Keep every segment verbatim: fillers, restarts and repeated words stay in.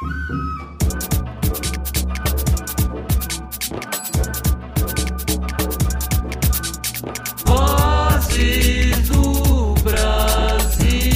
Vozes do Brasil.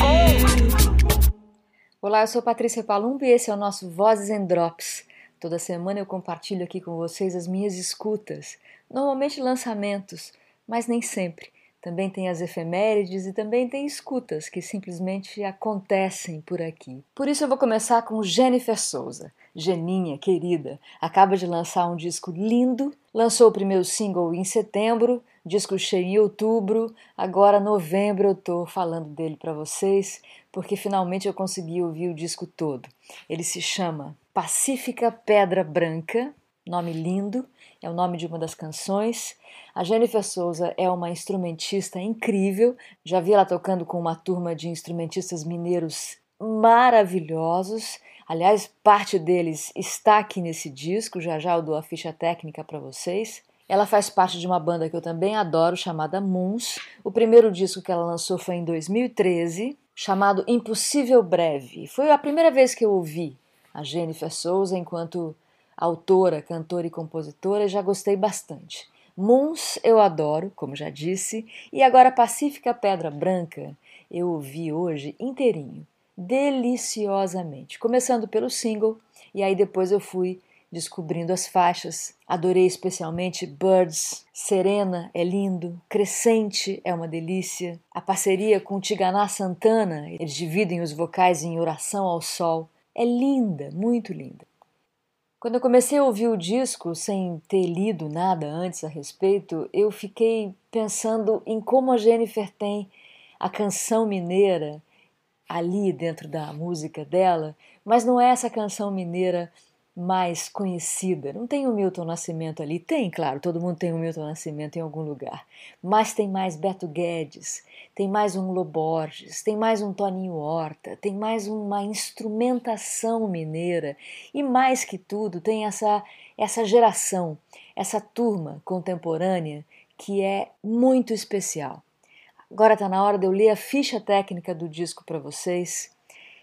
Olá, eu sou Patrícia Palumbo e esse é o nosso Vozes and Drops. Toda semana eu compartilho aqui com vocês as minhas escutas, normalmente lançamentos, mas nem sempre. Também tem as efemérides e também tem escutas que simplesmente acontecem por aqui. Por isso eu vou começar com Jennifer Souza. Geninha, querida, acaba de lançar um disco lindo, lançou o primeiro single em setembro, disco cheio em outubro, agora novembro eu tô falando dele para vocês, porque finalmente eu consegui ouvir o disco todo. Ele se chama Pacífica Pedra Branca, nome lindo, é o nome de uma das canções. A Jennifer Souza é uma instrumentista incrível, já vi ela tocando com uma turma de instrumentistas mineiros maravilhosos. Aliás, parte deles está aqui nesse disco, já já eu dou a ficha técnica para vocês. Ela faz parte de uma banda que eu também adoro, chamada Moons. O primeiro disco que ela lançou foi em dois mil e treze, chamado Impossível Breve. Foi a primeira vez que eu ouvi a Jennifer Souza enquanto autora, cantora e compositora, já gostei bastante. Moons eu adoro, como já disse, e agora Pacífica Pedra Branca eu ouvi hoje inteirinho, deliciosamente, começando pelo single, e aí depois eu fui descobrindo as faixas. Adorei especialmente Birds, Serena é lindo, Crescente é uma delícia, a parceria com Tigana Santana, eles dividem os vocais em Oração ao Sol, é linda, muito linda. Quando eu comecei a ouvir o disco, sem ter lido nada antes a respeito, eu fiquei pensando em como a Jennifer tem a canção mineira ali dentro da música dela, mas não é essa canção mineira mais conhecida. Não tem o Milton Nascimento ali. Tem, claro, todo mundo tem o Milton Nascimento em algum lugar. Mas tem mais Beto Guedes, tem mais um Lô Borges, tem mais um Toninho Horta, tem mais uma instrumentação mineira. E mais que tudo, tem essa, essa geração, essa turma contemporânea que é muito especial. Agora está na hora de eu ler a ficha técnica do disco para vocês.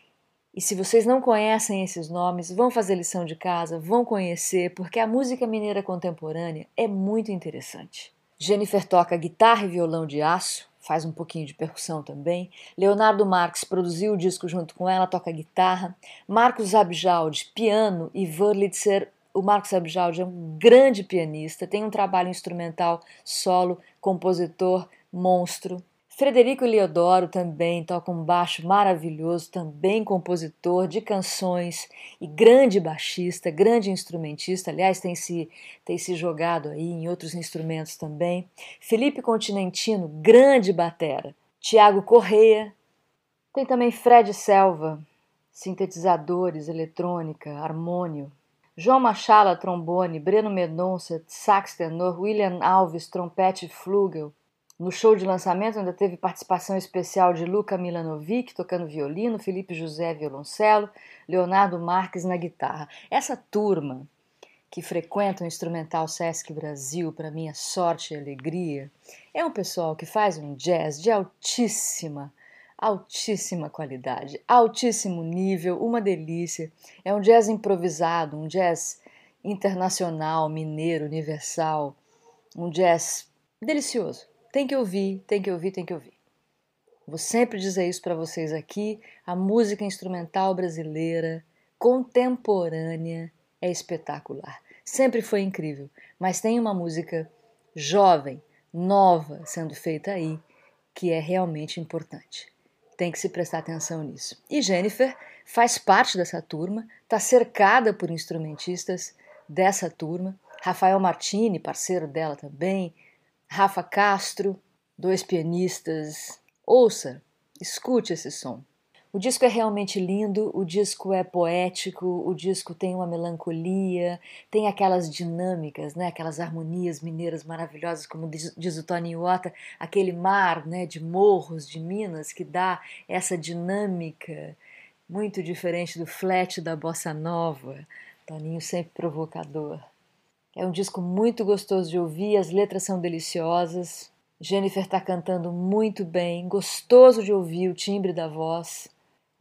E se vocês não conhecem esses nomes, vão fazer lição de casa, vão conhecer, porque a música mineira contemporânea é muito interessante. Jennifer toca guitarra e violão de aço, faz um pouquinho de percussão também. Leonardo Marques produziu o disco junto com ela, toca guitarra. Marcos Abjaldi, piano, e Wurlitzer. O Marcos Abjaldi é um grande pianista, tem um trabalho instrumental solo, compositor, monstro. Frederico Eliodoro também toca um baixo maravilhoso, também compositor de canções e grande baixista, grande instrumentista, aliás, tem se, tem se jogado aí em outros instrumentos também. Felipe Continentino, grande batera. Tiago Correia, tem também Fred Selva, sintetizadores, eletrônica, harmônio. João Machala, trombone, Breno Mendonça, sax tenor, William Alves, trompete e flugel. No show de lançamento ainda teve participação especial de Luca Milanovic tocando violino, Felipe José violoncelo, Leonardo Marques na guitarra. Essa turma que frequenta o Instrumental Sesc Brasil, para minha sorte e alegria, é um pessoal que faz um jazz de altíssima, altíssima qualidade, altíssimo nível, uma delícia. É um jazz improvisado, um jazz internacional, mineiro, universal, um jazz delicioso. Tem que ouvir, tem que ouvir, tem que ouvir. Vou sempre dizer isso para vocês aqui, a música instrumental brasileira, contemporânea, é espetacular. Sempre foi incrível, mas tem uma música jovem, nova, sendo feita aí, que é realmente importante. Tem que se prestar atenção nisso. E Jennifer faz parte dessa turma, está cercada por instrumentistas dessa turma, Rafael Martini, parceiro dela também, Rafa Castro, dois pianistas. Ouça, escute esse som. O disco é realmente lindo, o disco é poético, o disco tem uma melancolia, tem aquelas dinâmicas, né? Aquelas harmonias mineiras maravilhosas, como diz, diz o Toninho Horta, aquele mar, né, de morros de Minas que dá essa dinâmica muito diferente do flat da bossa nova. Toninho sempre provocador. É um disco muito gostoso de ouvir, as letras são deliciosas. Jennifer está cantando muito bem, gostoso de ouvir o timbre da voz.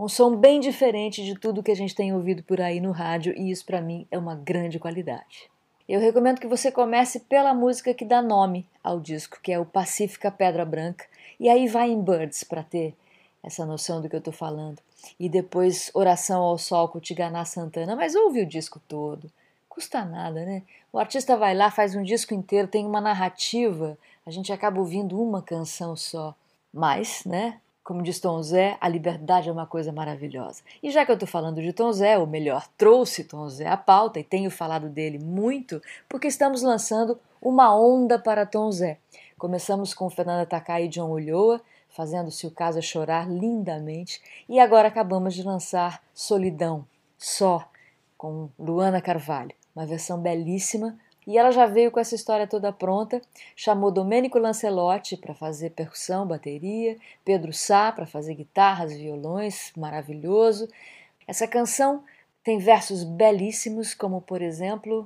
Um som bem diferente de tudo que a gente tem ouvido por aí no rádio, e isso para mim é uma grande qualidade. Eu recomendo que você comece pela música que dá nome ao disco, que é o Pacífica Pedra Branca, e aí vai em Birds para ter essa noção do que eu estou falando. E depois Oração ao Sol com Tiganá Santana, mas ouve o disco todo. Custa nada, né? O artista vai lá, faz um disco inteiro, tem uma narrativa, a gente acaba ouvindo uma canção só. Mas, né, como diz Tom Zé, a liberdade é uma coisa maravilhosa. E já que eu estou falando de Tom Zé, ou melhor, trouxe Tom Zé à pauta e tenho falado dele muito, porque estamos lançando uma onda para Tom Zé. Começamos com Fernanda Takai e John Ulloa, fazendo Se o Caso é Chorar lindamente, e agora acabamos de lançar Solidão, Só, com Luana Carvalho, uma versão belíssima, e ela já veio com essa história toda pronta, chamou Domênico Lancelotti para fazer percussão, bateria, Pedro Sá para fazer guitarras, violões, maravilhoso. Essa canção tem versos belíssimos, como por exemplo,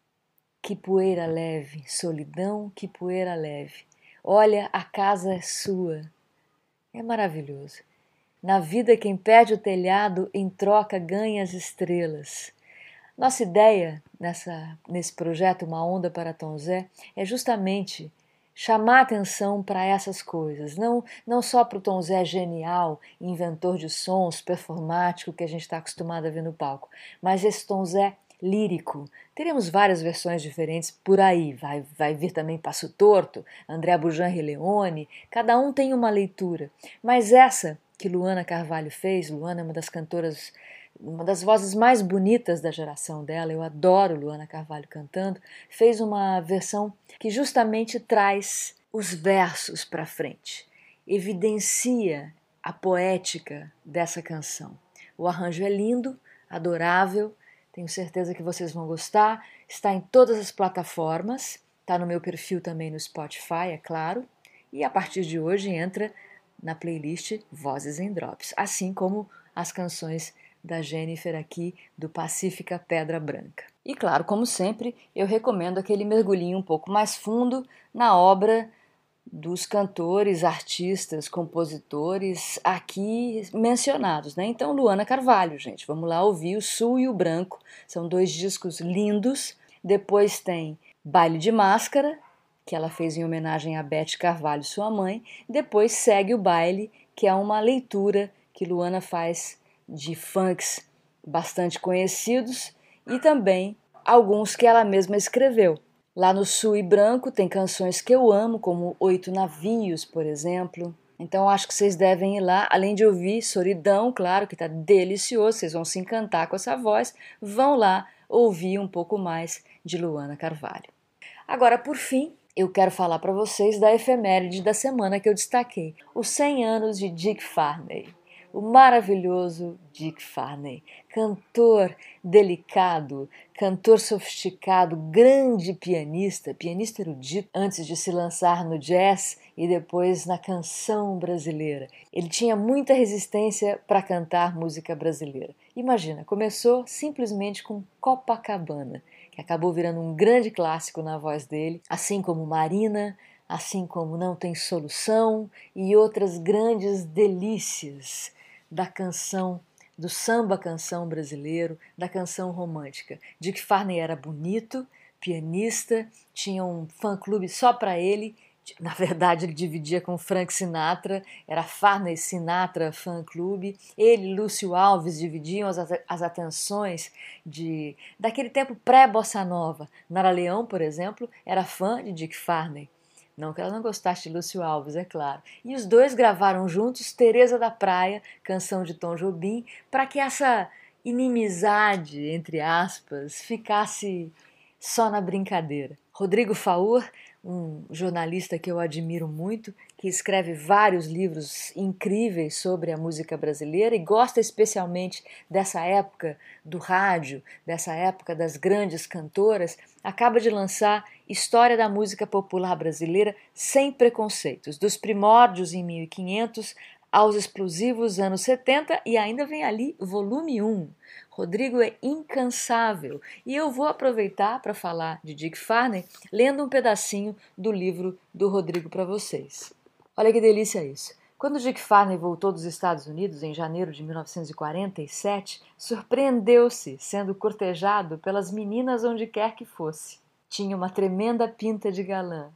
que poeira leve, solidão, que poeira leve, olha, a casa é sua. É maravilhoso. Na vida quem perde o telhado em troca ganha as estrelas. Nossa ideia nessa, nesse projeto Uma Onda para Tom Zé é justamente chamar atenção para essas coisas, não, não só para o Tom Zé genial, inventor de sons, performático que a gente está acostumado a ver no palco, mas esse Tom Zé lírico. Teremos várias versões diferentes por aí, vai, vai vir também Passo Torto, André Bujan e Leone, cada um tem uma leitura, mas essa que Luana Carvalho fez, Luana é uma das cantoras, uma das vozes mais bonitas da geração dela, eu adoro Luana Carvalho cantando, fez uma versão que justamente traz os versos para frente, evidencia a poética dessa canção. O arranjo é lindo, adorável, tenho certeza que vocês vão gostar, está em todas as plataformas, está no meu perfil também no Spotify, é claro, e a partir de hoje entra na playlist Vozes em Drops, assim como as canções da Jennifer aqui do Pacífica Pedra Branca. E claro, como sempre, eu recomendo aquele mergulhinho um pouco mais fundo na obra dos cantores, artistas, compositores aqui mencionados, né? Então, Luana Carvalho, gente, vamos lá ouvir O Sul e o Branco, são dois discos lindos. Depois tem Baile de Máscara, que ela fez em homenagem a Beth Carvalho, sua mãe. Depois segue o baile, que é uma leitura que Luana faz de funks bastante conhecidos e também alguns que ela mesma escreveu. Lá no Sul e Branco tem canções que eu amo, como Oito Navios, por exemplo. Então acho que vocês devem ir lá, além de ouvir Solidão, claro que está delicioso, vocês vão se encantar com essa voz, vão lá ouvir um pouco mais de Luana Carvalho. Agora, por fim, eu quero falar para vocês da efeméride da semana que eu destaquei, os cem anos de Dick Farney. O maravilhoso Dick Farney, cantor delicado, cantor sofisticado, grande pianista, pianista erudito, antes de se lançar no jazz e depois na canção brasileira. Ele tinha muita resistência para cantar música brasileira. Imagina, começou simplesmente com Copacabana, que acabou virando um grande clássico na voz dele, assim como Marina, assim como Não Tem Solução e outras grandes delícias da canção, do samba canção brasileiro, da canção romântica. Dick Farney era bonito, pianista, tinha um fã-clube só para ele, na verdade ele dividia com Frank Sinatra, era Farney Sinatra fã-clube, ele e Lúcio Alves dividiam as, as atenções de, daquele tempo pré-bossa nova. Nara Leão, por exemplo, era fã de Dick Farney. Não que ela não gostasse de Lúcio Alves, é claro. E os dois gravaram juntos Teresa da Praia, canção de Tom Jobim, para que essa inimizade, entre aspas, ficasse só na brincadeira. Rodrigo Faur, um jornalista que eu admiro muito, que escreve vários livros incríveis sobre a música brasileira e gosta especialmente dessa época do rádio, dessa época das grandes cantoras, acaba de lançar História da Música Popular Brasileira Sem Preconceitos, dos primórdios em mil e quinhentos aos explosivos anos setenta, e ainda vem ali volume um. Rodrigo é incansável e eu vou aproveitar para falar de Dick Farney lendo um pedacinho do livro do Rodrigo para vocês. Olha que delícia isso. Quando Dick Farney voltou dos Estados Unidos em janeiro de mil novecentos e quarenta e sete, surpreendeu-se sendo cortejado pelas meninas onde quer que fosse. Tinha uma tremenda pinta de galã.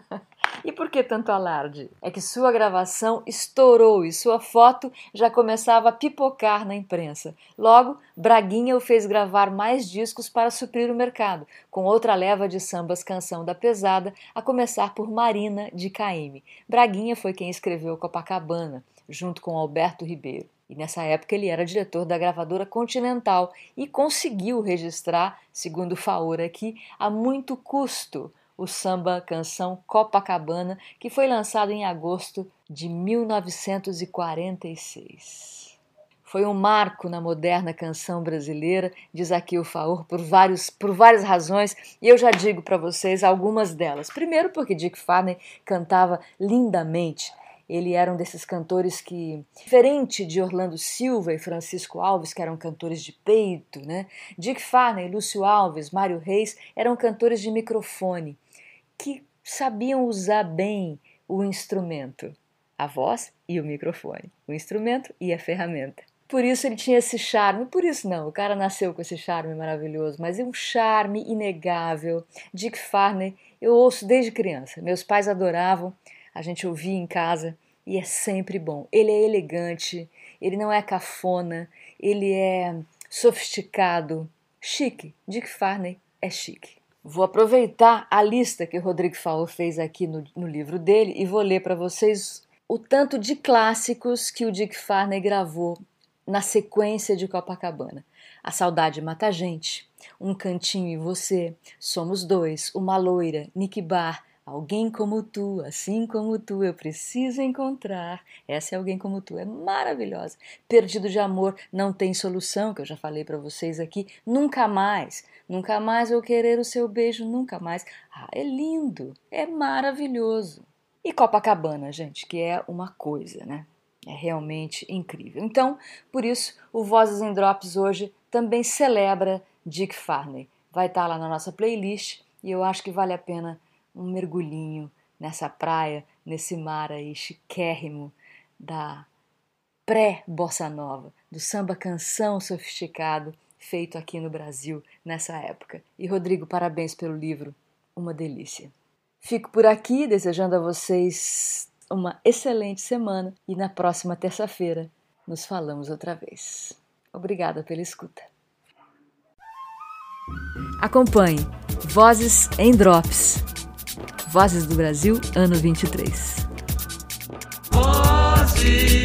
E por que tanto alarde? É que sua gravação estourou e sua foto já começava a pipocar na imprensa. Logo, Braguinha o fez gravar mais discos para suprir o mercado, com outra leva de sambas canção da pesada, a começar por Marina, de Caymmi. Braguinha foi quem escreveu Copacabana, junto com Alberto Ribeiro. E nessa época ele era diretor da gravadora Continental e conseguiu registrar, segundo o Faor aqui, a muito custo, o samba canção Copacabana, que foi lançado em agosto de mil novecentos e quarenta e seis. Foi um marco na moderna canção brasileira, diz aqui o Faor, por, vários, por várias razões, e eu já digo para vocês algumas delas. Primeiro porque Dick Farney cantava lindamente. Ele era um desses cantores que, diferente de Orlando Silva e Francisco Alves, que eram cantores de peito, né? Dick Farney, Lúcio Alves, Mário Reis eram cantores de microfone, que sabiam usar bem o instrumento, a voz e o microfone, o instrumento e a ferramenta. Por isso ele tinha esse charme, por isso não, o cara nasceu com esse charme maravilhoso, mas é um charme inegável. Dick Farney eu ouço desde criança, meus pais adoravam, a gente ouvia em casa e é sempre bom. Ele é elegante, ele não é cafona, ele é sofisticado, chique. Dick Farney é chique. Vou aproveitar a lista que o Rodrigo Faur fez aqui no, no livro dele e vou ler para vocês o tanto de clássicos que o Dick Farney gravou na sequência de Copacabana. A Saudade Mata a Gente, Um Cantinho e Você, Somos Dois, Uma Loira, Nick Bar, Alguém Como Tu, Assim Como Tu, Eu Preciso Encontrar. Essa é Alguém Como Tu, é maravilhosa. Perdido de Amor, Não Tem Solução, que eu já falei para vocês aqui. Nunca Mais, Nunca Mais Vou Querer o Seu Beijo, Nunca Mais. Ah, é lindo, é maravilhoso. E Copacabana, gente, que é uma coisa, né? É realmente incrível. Então, por isso, o Vozes em Drops hoje também celebra Dick Farney. Vai estar lá na nossa playlist e eu acho que vale a pena um mergulhinho nessa praia, nesse mar aí chiquérrimo da pré-bossa nova, do samba canção sofisticado feito aqui no Brasil nessa época. E Rodrigo, parabéns pelo livro, uma delícia. Fico por aqui desejando a vocês uma excelente semana e na próxima terça-feira nos falamos outra vez. Obrigada pela escuta. Acompanhe Vozes em Drops. Vozes do Brasil, ano vinte e três. Vozes.